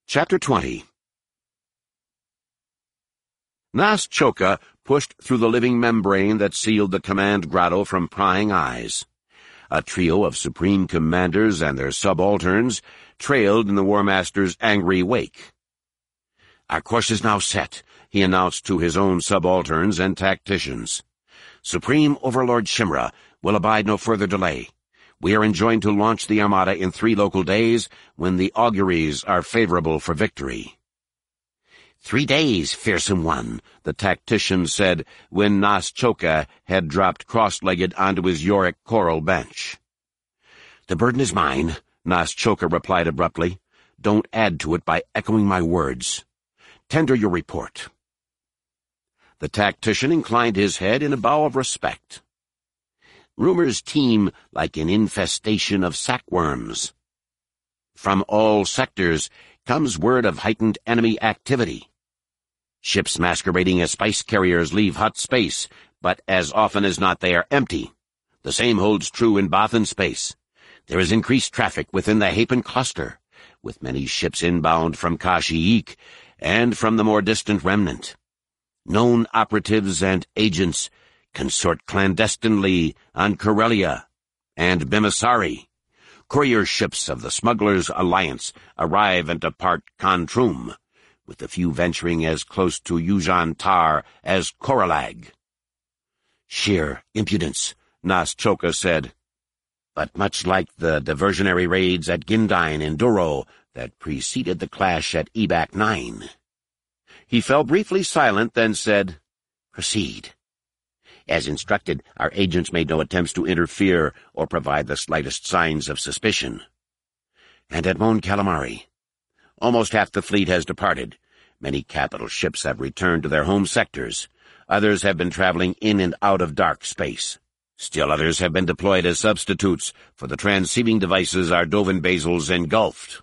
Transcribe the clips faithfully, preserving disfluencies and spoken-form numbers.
Chapter twenty. Nas Choka pushed through the living membrane that sealed the command grotto from prying eyes. A trio of supreme commanders and their subalterns trailed in the War Master's angry wake. "Our course is now set," he announced to his own subalterns and tacticians. "Supreme Overlord Shimra will abide no further delay. We are enjoined to launch the Armada in three local days when the auguries are favorable for victory." "Three days, fearsome one," the tactician said when Nas Choka had dropped cross-legged onto his Yorick coral bench. "The burden is mine," Nas Choka replied abruptly. "Don't add to it by echoing my words. Tender your report." The tactician inclined his head in a bow of respect. "Rumors teem like an infestation of sackworms. From all sectors comes word of heightened enemy activity. Ships masquerading as spice carriers leave hut space, but as often as not they are empty. The same holds true in Bothan space. There is increased traffic within the Hapen cluster, with many ships inbound from Kashyyyk and from the more distant remnant. Known operatives and agents consort clandestinely on Corellia and Bimasari. Courier ships of the Smugglers' Alliance arrive and depart Kantrum, with a few venturing as close to Yuuzhan Tar as Koralag." "Sheer impudence," Nas Choka said. "But much like the diversionary raids at Gindyne and Duro that preceded the clash at Ebak nine. He fell briefly silent, then said, "Proceed." "As instructed, our agents made no attempts to interfere or provide the slightest signs of suspicion." "And at Mon Calamari?" "Almost half the fleet has departed. Many capital ships have returned to their home sectors. Others have been traveling in and out of dark space. Still others have been deployed as substitutes for the transceiving devices our Dovin Basils engulfed."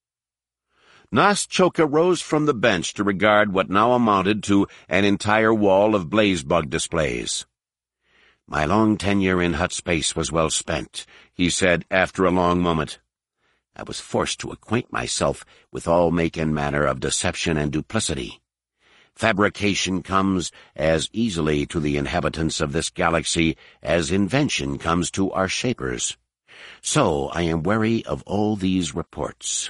Nas Choka rose from the bench to regard what now amounted to an entire wall of blazebug displays. "My long tenure in hut space was well spent," he said after a long moment. "I was forced to acquaint myself with all make and manner of deception and duplicity. Fabrication comes as easily to the inhabitants of this galaxy as invention comes to our shapers. So I am wary of all these reports."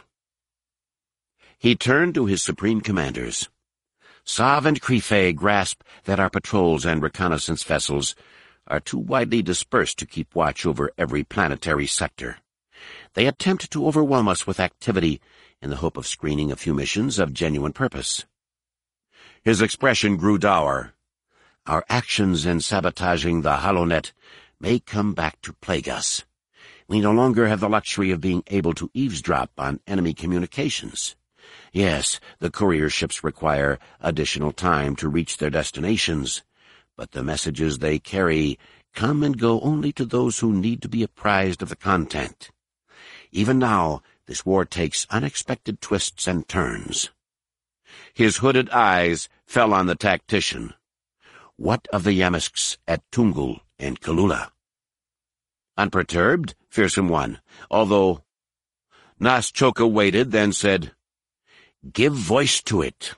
He turned to his supreme commanders. "Sav and Krife grasp that our patrols and reconnaissance vessels are too widely dispersed to keep watch over every planetary sector. They attempt to overwhelm us with activity in the hope of screening a few missions of genuine purpose." His expression grew dour. "Our actions in sabotaging the HoloNet may come back to plague us. We no longer have the luxury of being able to eavesdrop on enemy communications. Yes, the courier ships require additional time to reach their destinations, but the messages they carry come and go only to those who need to be apprised of the content. Even now, this war takes unexpected twists and turns." His hooded eyes fell on the tactician. "What of the Yamisks at Tungul and Kalula?" "Unperturbed, fearsome one, although—" Nas Choka waited, then said, "Give voice to it."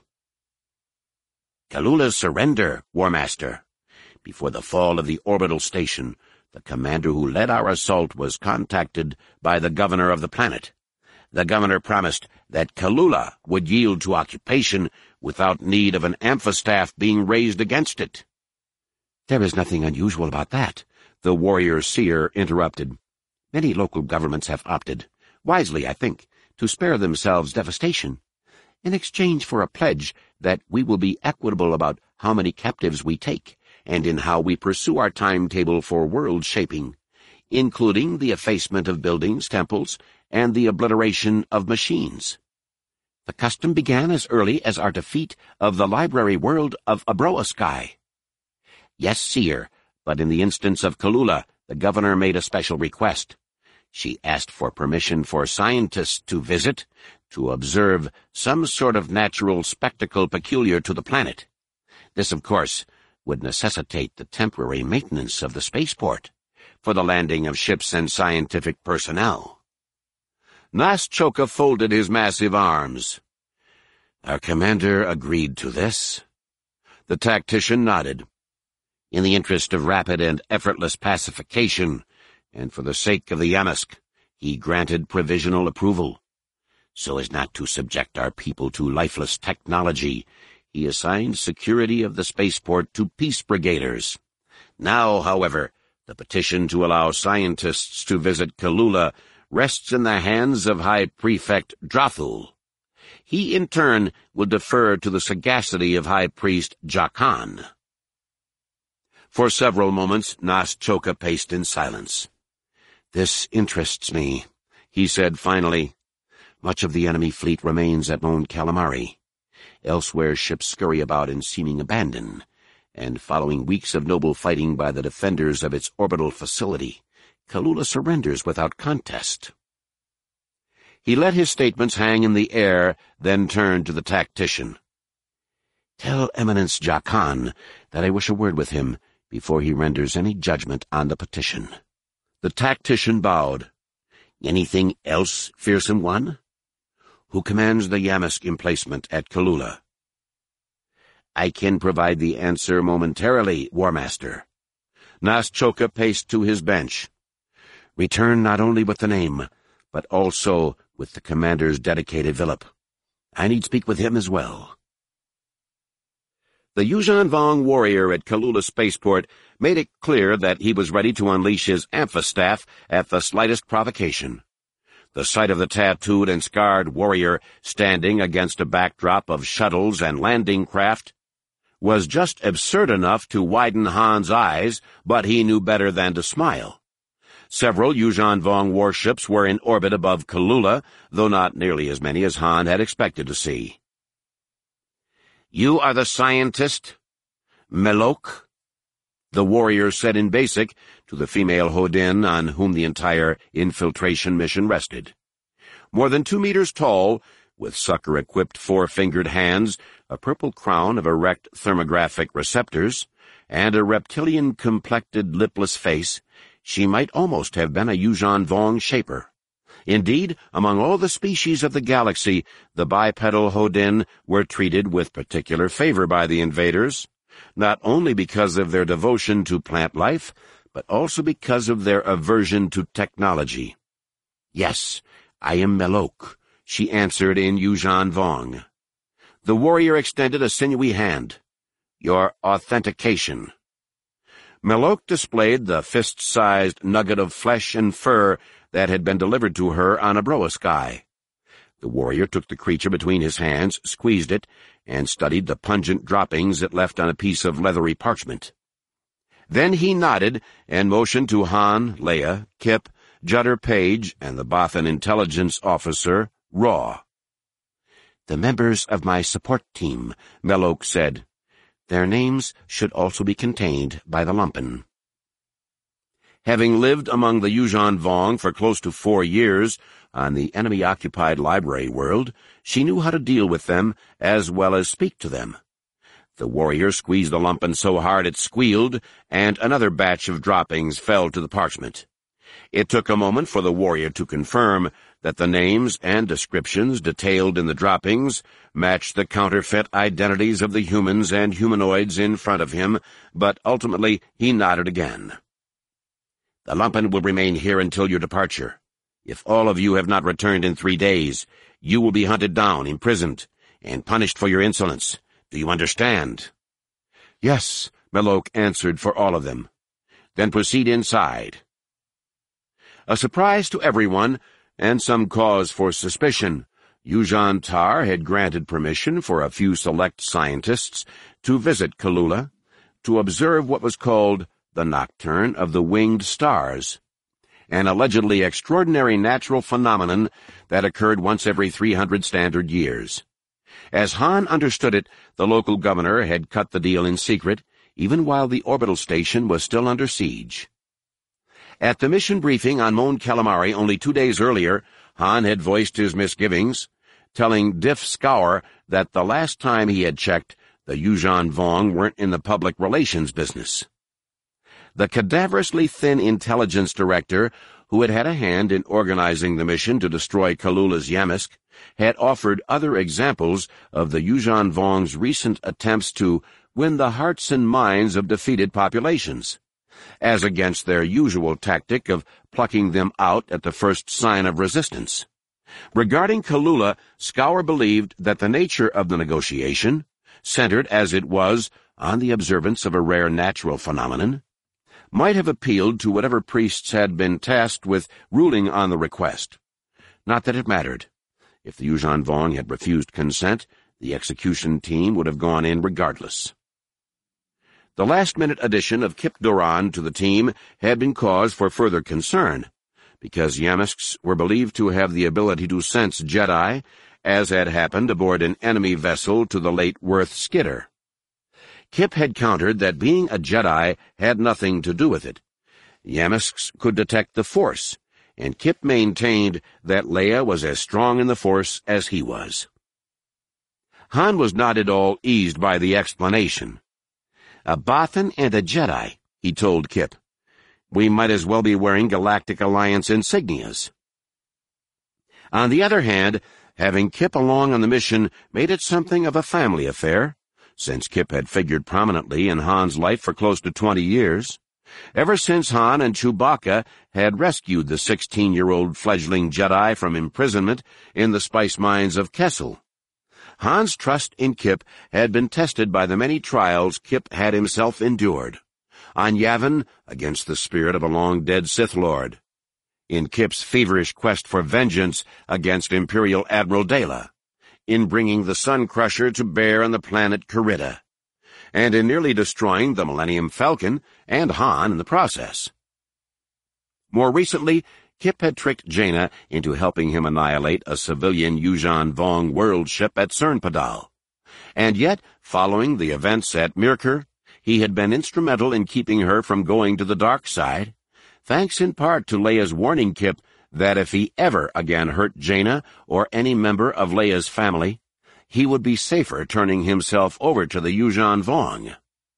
"Kalula's surrender, War Master. Before the fall of the orbital station, the commander who led our assault was contacted by the governor of the planet. The governor promised that Kalula would yield to occupation without need of an amphistaff being raised against it." "There is nothing unusual about that," the warrior seer interrupted. "Many local governments have opted, wisely I think, to spare themselves devastation, in exchange for a pledge that we will be equitable about how many captives we take, and in how we pursue our timetable for world-shaping, including the effacement of buildings, temples, and the obliteration of machines. The custom began as early as our defeat of the library world of Abroaskai. Yes, seer, but in the instance of Kalula, the governor made a special request. She asked for permission for scientists to visit, to observe some sort of natural spectacle peculiar to the planet. This, of course, would necessitate the temporary maintenance of the spaceport for the landing of ships and scientific personnel." Nas Choka folded his massive arms. Our commander agreed to this. The tactician nodded. In the interest of rapid and effortless pacification, and for the sake of the Yamsk, he granted provisional approval. So as not to subject our people to lifeless technology, he assigned security of the spaceport to peace brigaders. Now, however, the petition to allow scientists to visit Kalula rests in the hands of High Prefect Drathul. He, in turn, will defer to the sagacity of High Priest Jakan. For several moments, Naschoka paced in silence. "This interests me," he said finally. "Much of the enemy fleet remains at Mon Calamari. Elsewhere ships scurry about in seeming abandon, and following weeks of noble fighting by the defenders of its orbital facility, Kalula surrenders without contest." He let his statements hang in the air, then turned to the tactician. "Tell Eminence Jakan that I wish a word with him before he renders any judgment on the petition." The tactician bowed. "Anything else, fearsome one? Who commands the Yamsk emplacement at Kalula?" "I can provide the answer momentarily, War Master." Naschoka paced to his bench. "Return not only with the name, but also with the commander's dedicated Philip. I need speak with him as well." The Yuuzhan Vong warrior at Kalula Spaceport made it clear that he was ready to unleash his amphistaff at the slightest provocation. The sight of the tattooed and scarred warrior standing against a backdrop of shuttles and landing craft was just absurd enough to widen Han's eyes, but he knew better than to smile. Several Yuuzhan Vong warships were in orbit above Kalula, though not nearly as many as Han had expected to see. "You are the scientist, Melok?" the warrior said in Basic to the female Hodin on whom the entire infiltration mission rested. More than two meters tall, with sucker-equipped four-fingered hands, a purple crown of erect thermographic receptors, and a reptilian-complected lipless face, she might almost have been a Yuuzhan Vong shaper. Indeed, among all the species of the galaxy, the bipedal Hodin were treated with particular favor by the invaders, not only because of their devotion to plant life, but also because of their aversion to technology. "Yes, I am Melok," she answered in Yuuzhan Vong. The warrior extended a sinewy hand. "Your authentication." Melok displayed the fist-sized nugget of flesh and fur that had been delivered to her on a Broa sky. The warrior took the creature between his hands, squeezed it, and studied the pungent droppings it left on a piece of leathery parchment. Then he nodded and motioned to Han, Leia, Kip, Judder Page, and the Bothan intelligence officer, Raw. "The members of my support team," Melok said. "Their names should also be contained by the Lumpen." Having lived among the Yuuzhan Vong for close to four years on the enemy-occupied library world, she knew how to deal with them as well as speak to them. The warrior squeezed the Lumpen so hard it squealed, and another batch of droppings fell to the parchment. It took a moment for the warrior to confirm that the names and descriptions detailed in the droppings matched the counterfeit identities of the humans and humanoids in front of him, but ultimately he nodded again. "The Lumpen will remain here until your departure. If all of you have not returned in three days, you will be hunted down, imprisoned, and punished for your insolence. Do you understand?" "Yes," Melok answered for all of them. "Then proceed inside." A surprise to everyone, and some cause for suspicion, Yuuzhan Tar had granted permission for a few select scientists to visit Kalula, to observe what was called the Nocturne of the Winged Stars, an allegedly extraordinary natural phenomenon that occurred once every three hundred standard years. As Han understood it, the local governor had cut the deal in secret, even while the orbital station was still under siege. At the mission briefing on Mon Calamari only two days earlier, Han had voiced his misgivings, telling Diff Scour that the last time he had checked, the Yuuzhan Vong weren't in the public relations business. The cadaverously thin intelligence director, who had had a hand in organizing the mission to destroy Kalula's Yamsk, had offered other examples of the Yuuzhan Vong's recent attempts to win the hearts and minds of defeated populations, as against their usual tactic of plucking them out at the first sign of resistance. Regarding Kalula, Scour believed that the nature of the negotiation, centered as it was on the observance of a rare natural phenomenon, might have appealed to whatever priests had been tasked with ruling on the request. Not that it mattered. If the Yuuzhan Vong had refused consent, the execution team would have gone in regardless. The last-minute addition of Kip Doran to the team had been cause for further concern, because Yamisks were believed to have the ability to sense Jedi, as had happened aboard an enemy vessel to the late Worth Skidder. Kip had countered that being a Jedi had nothing to do with it. Yamisks could detect the Force, and Kip maintained that Leia was as strong in the Force as he was. Han was not at all eased by the explanation. "A Bothan and a Jedi," he told Kip. "We might as well be wearing Galactic Alliance insignias." On the other hand, having Kip along on the mission made it something of a family affair, since Kip had figured prominently in Han's life for close to twenty years, ever since Han and Chewbacca had rescued the sixteen-year-old fledgling Jedi from imprisonment in the spice mines of Kessel. Han's trust in Kip had been tested by the many trials Kip had himself endured. On Yavin, against the spirit of a long-dead Sith Lord. In Kip's feverish quest for vengeance against Imperial Admiral Dela. In bringing the Sun Crusher to bear on the planet Kurita. And in nearly destroying the Millennium Falcon and Han in the process. More recently, Kip had tricked Jaina into helping him annihilate a civilian Yuuzhan Vong world ship at Cernpadal. And yet, following the events at Mirkr, he had been instrumental in keeping her from going to the dark side, thanks in part to Leia's warning Kip that if he ever again hurt Jaina or any member of Leia's family, he would be safer turning himself over to the Yuuzhan Vong.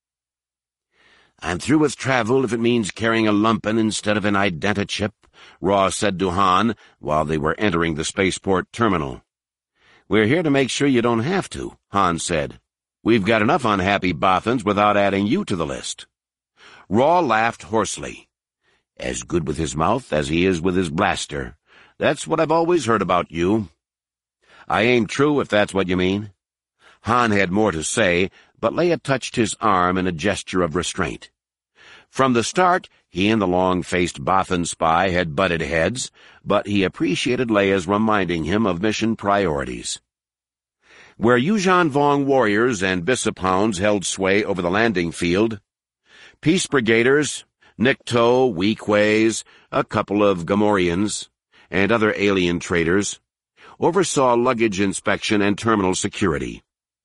"I'm through with travel if it means carrying a lumpen instead of an identichip," Raw said to Han while they were entering the spaceport terminal. "We're here to make sure you don't have to," Han said. "We've got enough unhappy Bothans without adding you to the list." Raw laughed hoarsely. "As good with his mouth as he is with his blaster. That's what I've always heard about you." "I ain't true, if that's what you mean." Han had more to say, but Leia touched his arm in a gesture of restraint. From the start, he and the long-faced Bothan spy had butted heads, but he appreciated Leia's reminding him of mission priorities. Where Yuuzhan Vong warriors and Bishop hounds held sway over the landing field, Peace Brigaders, Nikto, Weequays, a couple of Gamorreans, and other alien traders, oversaw luggage inspection and terminal security.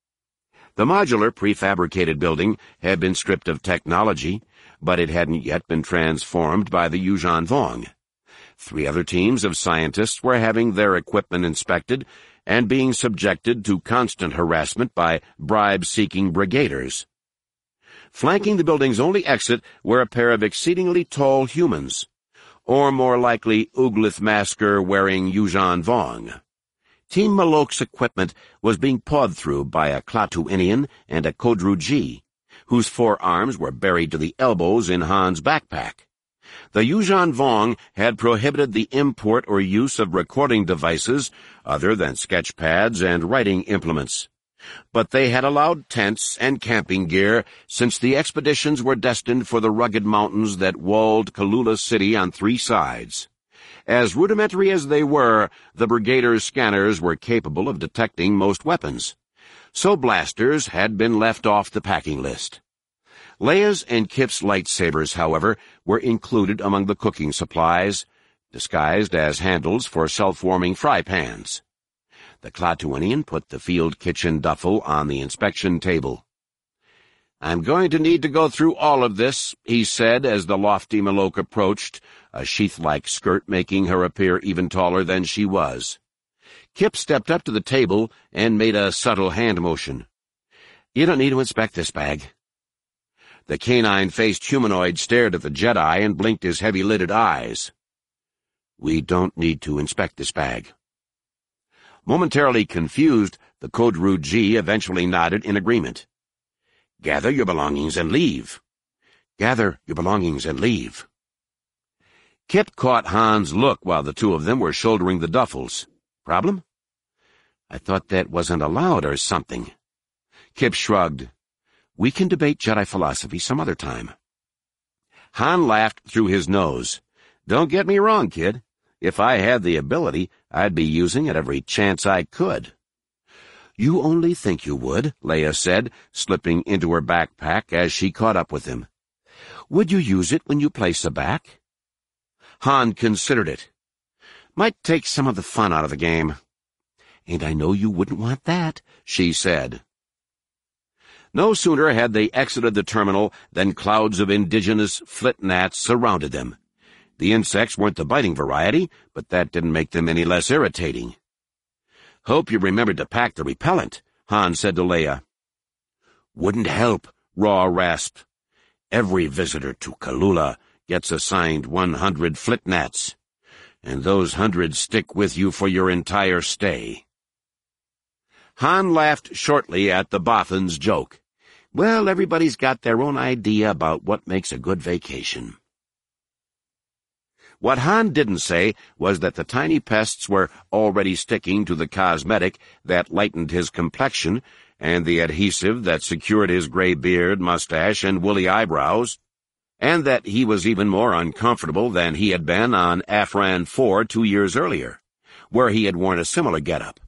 The modular prefabricated building had been stripped of technology, but it hadn't yet been transformed by the Yuuzhan Vong. Three other teams of scientists were having their equipment inspected and being subjected to constant harassment by bribe-seeking brigaders. Flanking the building's only exit were a pair of exceedingly tall humans, or more likely Uglith masker-wearing Yuuzhan Vong. Team Malok's equipment was being pawed through by a Klaatu-Inian and a Kodru-G, whose forearms were buried to the elbows in Han's backpack. The Yuuzhan Vong had prohibited the import or use of recording devices other than sketch pads and writing implements, but they had allowed tents and camping gear since the expeditions were destined for the rugged mountains that walled Kalula City on three sides. As rudimentary as they were, the Brigaders' scanners were capable of detecting most weapons, so blasters had been left off the packing list. Leia's and Kip's lightsabers, however, were included among the cooking supplies, disguised as handles for self-warming fry pans. The Klaatu-Inian put the field kitchen duffel on the inspection table. "I'm going to need to go through all of this," he said as the lofty Malok approached, a sheath-like skirt making her appear even taller than she was. Kip stepped up to the table and made a subtle hand motion. "You don't need to inspect this bag." The canine-faced humanoid stared at the Jedi and blinked his heavy-lidded eyes. "We don't need to inspect this bag." Momentarily confused, the Kodru G eventually nodded in agreement. "Gather your belongings and leave." "Gather your belongings and leave." Kip caught Han's look while the two of them were shouldering the duffels. "Problem? I thought that wasn't allowed or something." Kip shrugged. "We can debate Jedi philosophy some other time." Han laughed through his nose. "Don't get me wrong, kid. If I had the ability, I'd be using it every chance I could." "You only think you would," Leia said, slipping into her backpack as she caught up with him. "Would you use it when you play sabacc?" Han considered it. "Might take some of the fun out of the game." "And I know you wouldn't want that," she said. No sooner had they exited the terminal than clouds of indigenous flit gnats surrounded them. The insects weren't the biting variety, but that didn't make them any less irritating. "Hope you remembered to pack the repellent," Han said to Leia. "Wouldn't help," Raw rasped. "Every visitor to Kalula gets assigned one hundred flit gnats, and those hundreds stick with you for your entire stay." Han laughed shortly at the Bothan's joke. Well, everybody's got their own idea about what makes a good vacation. What Han didn't say was that the tiny pests were already sticking to the cosmetic that lightened his complexion and the adhesive that secured his gray beard, mustache, and woolly eyebrows, and that he was even more uncomfortable than he had been on Afran four two years earlier, where he had worn a similar getup.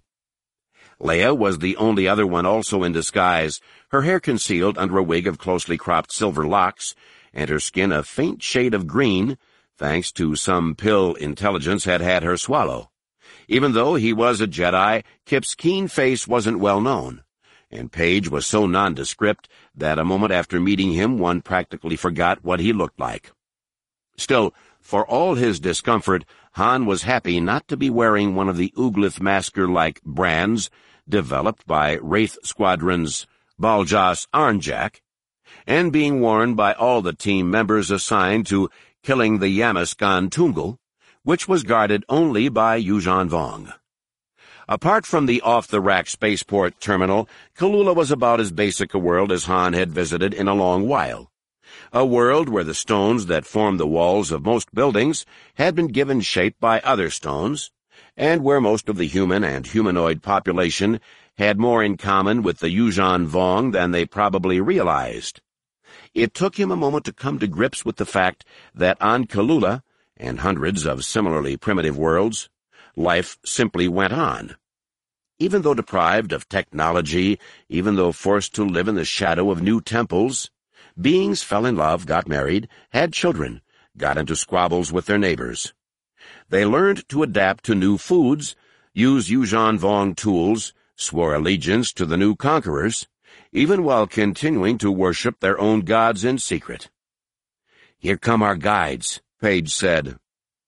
Leia was the only other one also in disguise, her hair concealed under a wig of closely cropped silver locks, and her skin a faint shade of green, thanks to some pill intelligence had had her swallow. Even though he was a Jedi, Kip's keen face wasn't well known, and Paige was so nondescript that a moment after meeting him one practically forgot what he looked like. Still, for all his discomfort, Han was happy not to be wearing one of the Uglith masker-like brands developed by Wraith Squadron's Baljas Arnjak, and being worn by all the team members assigned to killing the Yamaskan Tungal, which was guarded only by Yuuzhan Vong. Apart from the off-the-rack spaceport terminal, Kalula was about as basic a world as Han had visited in a long while. A world where the stones that formed the walls of most buildings had been given shape by other stones, and where most of the human and humanoid population had more in common with the Yuuzhan Vong than they probably realized. It took him a moment to come to grips with the fact that on Kalula, and hundreds of similarly primitive worlds, life simply went on. Even though deprived of technology, even though forced to live in the shadow of new temples, beings fell in love, got married, had children, got into squabbles with their neighbors. They learned to adapt to new foods, use Yuuzhan Vong tools, swore allegiance to the new conquerors, even while continuing to worship their own gods in secret. "Here come our guides," Paige said.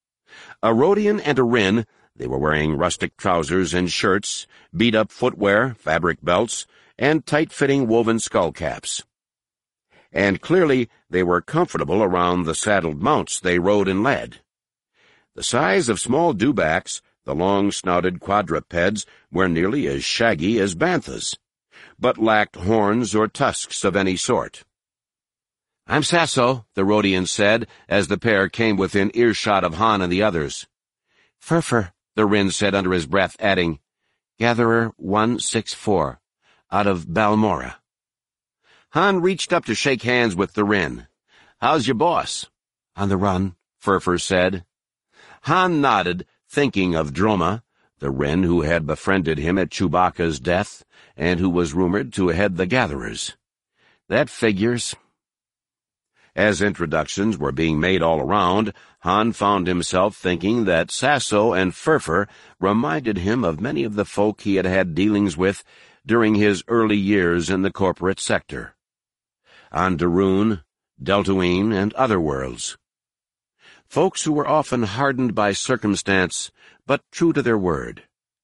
A Rodian and a Rin, they were wearing rustic trousers and shirts, beat-up footwear, fabric belts, and tight-fitting woven skullcaps. And clearly they were comfortable around the saddled mounts they rode and led. The size of small dewbacks, the long-snouted quadrupeds were nearly as shaggy as banthas, but lacked horns or tusks of any sort. "I'm Sasso," the Rodian said, as the pair came within earshot of Han and the others. "Furfur," the Rin said under his breath, adding, "Gatherer one six four, out of Balmora." Han reached up to shake hands with the Rin. "How's your boss?" "On the run," Furfur said. Han nodded, thinking of Droma, the Rin who had befriended him at Chewbacca's death, and who was rumored to head the Gatherers. That figures. As introductions were being made all around, Han found himself thinking that Sasso and Furfur reminded him of many of the folk he had had dealings with during his early years in the corporate sector. On Darun, Deltaween, and other worlds. Folks who were often hardened by circumstance, but true to their word.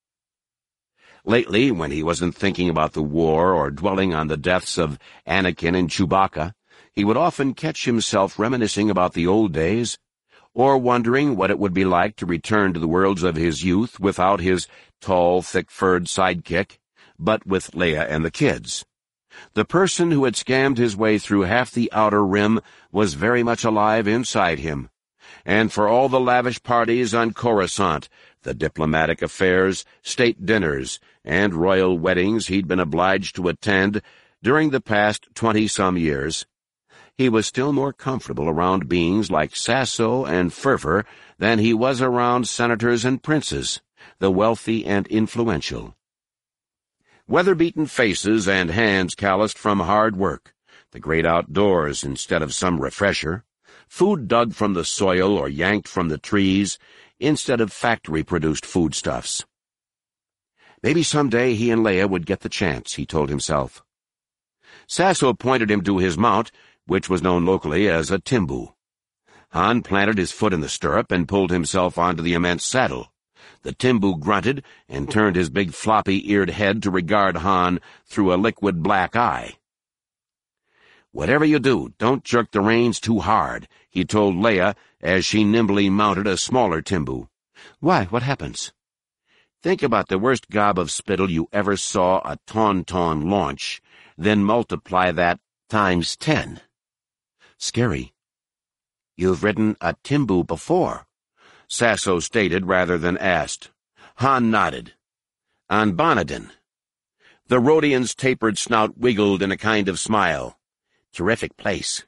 Lately, when he wasn't thinking about the war or dwelling on the deaths of Anakin and Chewbacca, he would often catch himself reminiscing about the old days, or wondering what it would be like to return to the worlds of his youth without his tall, thick-furred sidekick, but with Leia and the kids. The person who had scammed his way through half the outer rim was very much alive inside him, and for all the lavish parties on Coruscant, the diplomatic affairs, state dinners, and royal weddings he'd been obliged to attend during the past twenty-some years, he was still more comfortable around beings like Sasso and Furfur than he was around senators and princes, the wealthy and influential. Weather-beaten faces and hands calloused from hard work, the great outdoors instead of some refresher, food dug from the soil or yanked from the trees instead of factory-produced foodstuffs. Maybe someday he and Leia would get the chance, he told himself. Sasso pointed him to his mount, which was known locally as a timbu. Han planted his foot in the stirrup and pulled himself onto the immense saddle. The timbu grunted and turned his big floppy-eared head to regard Han through a liquid black eye. "Whatever you do, don't jerk the reins too hard," he told Leia as she nimbly mounted a smaller timbu. "Why, what happens?" "Think about the worst gob of spittle you ever saw a tauntaun launch, then multiply that times ten. Scary." "You've ridden a timbu before," Sasso stated rather than asked. Han nodded. "On Bonadin." The Rodian's tapered snout wiggled in a kind of smile. "Terrific place."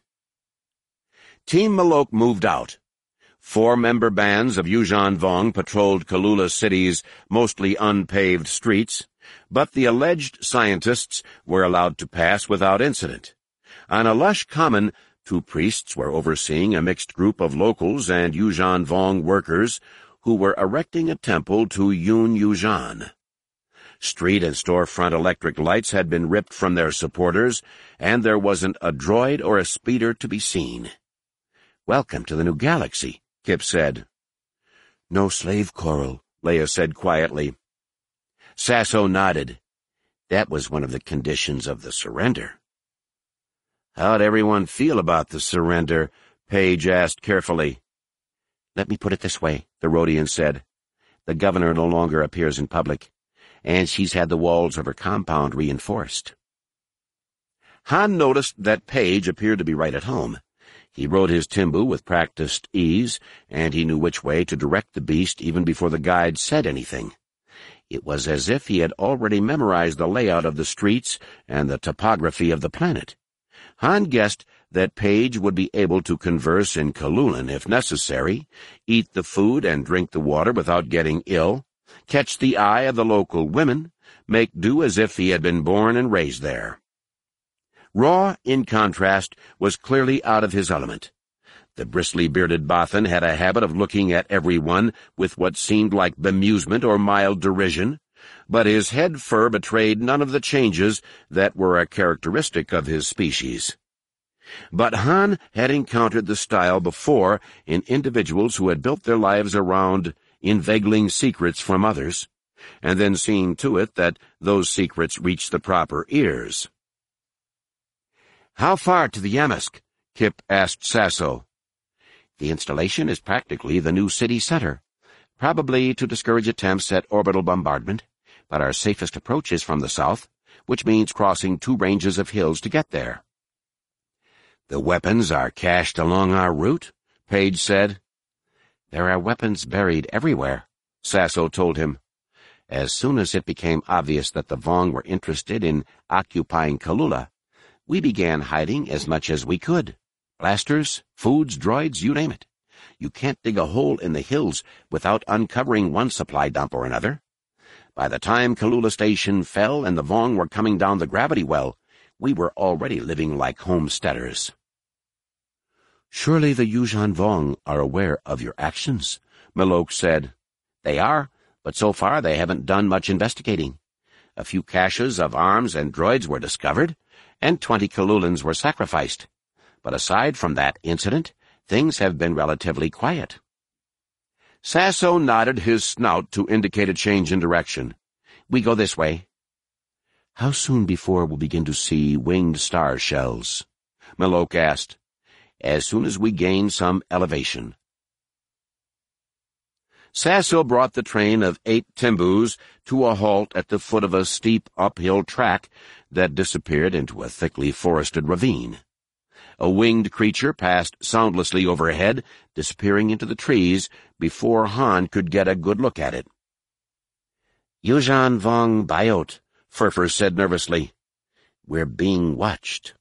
Team Malok moved out. Four-member bands of Yuuzhan Vong patrolled Kalula City's mostly unpaved streets, but the alleged scientists were allowed to pass without incident. On a lush common, two priests were overseeing a mixed group of locals and Yuuzhan Vong workers who were erecting a temple to Yun Yuuzhan. Street and storefront electric lights had been ripped from their supporters, and there wasn't a droid or a speeder to be seen. "Welcome to the new galaxy," Kip said. "No slave coral," Leia said quietly. Sasso nodded. That was one of the conditions of the surrender. "How'd everyone feel about the surrender?" Paige asked carefully. "Let me put it this way," the Rodian said. "The governor no longer appears in public, and she's had the walls of her compound reinforced." Han noticed that Paige appeared to be right at home. He rode his timbu with practiced ease, and he knew which way to direct the beast even before the guide said anything. It was as if he had already memorized the layout of the streets and the topography of the planet. Han guessed that Paige would be able to converse in Kalulan if necessary, eat the food and drink the water without getting ill, catch the eye of the local women, make do as if he had been born and raised there. Raw, in contrast, was clearly out of his element. The bristly-bearded Bothan had a habit of looking at everyone with what seemed like bemusement or mild derision, but his head fur betrayed none of the changes that were a characteristic of his species. But Han had encountered the style before in individuals who had built their lives around inveigling secrets from others, and then seeing to it that those secrets reached the proper ears. "How far to the Yamsk?" Kip asked Sasso. "The installation is practically the new city center, probably to discourage attempts at orbital bombardment, but our safest approach is from the south, which means crossing two ranges of hills to get there." "The weapons are cached along our route?" Paige said. "There are weapons buried everywhere," Sasso told him. "As soon as it became obvious that the Vong were interested in occupying Kalula, we began hiding as much as we could. Blasters, foods, droids, you name it. You can't dig a hole in the hills without uncovering one supply dump or another. By the time Kalula Station fell and the Vong were coming down the gravity well, we were already living like homesteaders." "Surely the Yuuzhan Vong are aware of your actions," Malok said. "They are, but so far they haven't done much investigating. A few caches of arms and droids were discovered, and twenty Kalulans were sacrificed. But aside from that incident, things have been relatively quiet." Sasso nodded his snout to indicate a change in direction. "We go this way." "How soon before we'll begin to see winged star shells?" Malok asked. "As soon as we gain some elevation." Sasso brought the train of eight Timbus to a halt at the foot of a steep uphill track that disappeared into a thickly forested ravine. A winged creature passed soundlessly overhead, disappearing into the trees before Han could get a good look at it. "Yuuzhan Vong Biot," Furfur said nervously. "We're being watched."